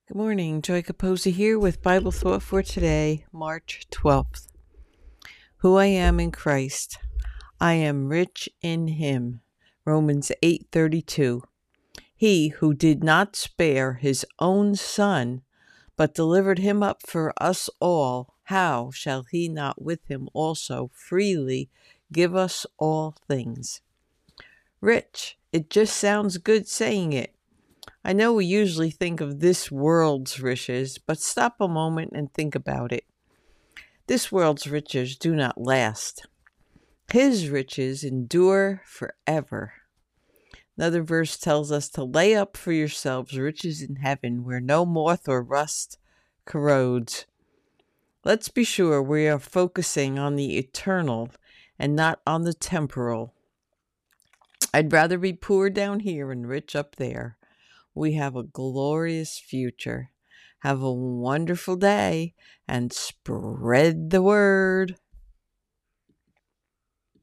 Good morning, Joy Caposa here with Bible Thought for today, March 12th. Who I am in Christ. I am rich in Him. Romans 8:32. He who did not spare His own Son, but delivered Him up for us all, how shall He not with Him also freely give us all things? Rich. It just sounds good saying it. I know we usually think of this world's riches, but stop a moment and think about it. This world's riches do not last. His riches endure forever. Another verse tells us to lay up for yourselves riches in heaven where no moth or rust corrodes. Let's be sure we are focusing on the eternal and not on the temporal. I'd rather be poor down here and rich up there. We have a glorious future. Have a wonderful day and spread the word.